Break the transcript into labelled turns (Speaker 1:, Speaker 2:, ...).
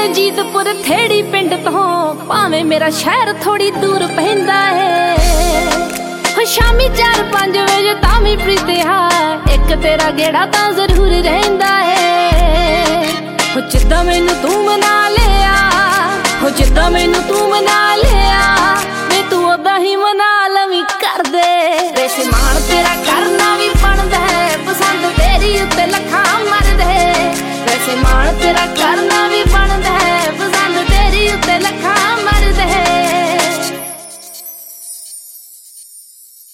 Speaker 1: ਜਗਜੀਤਪੁਰ ਥੇੜੀ ਪਿੰਡ ਤੋਂ, ਭਾਵੇਂ ਮੇਰਾ ਸ਼ਹਿਰ ਥੋੜੀ ਦੂਰ ਪੈਂਦਾ ਏ। ਹੋ ਸ਼ਾਮੀ 4-5 ਵਜੇ ਤਾਂ ਵੀ ਪ੍ਰੀਤਿਆ ਇੱਕ ਤੇਰਾ ਗੇੜਾ ਤਾਂ ਜ਼ਰੂਰ ਰਹਿੰਦਾ ਏ। ਹੋ ਜਿੱਦਾਂ ਮੈਨੂੰ ਤੂੰ ਮਨਾ ਲਿਆ, ਹੋ ਜਿੱਦਾਂ ਮੈਨੂੰ ਤੂੰ ਮਨਾ ਲਿਆ, ਵੇ ਤੂੰ ਉਦਾਂ ਹੀ ਮਨਾ ਲਵੀਂ ਕਰਦੇ। ਵੈਸੇ ਮਾਣ ਤੇਰਾ ਕਰਨਾ ਵੀ ਬਣਦਾ, ਪਸੰਦ ਤੇਰੀ ਉੱਤੇ ਲੱਖਾਂ ਮਰਦੇ। ਵੈਸੇ ਮਾਣ ਤੇਰਾ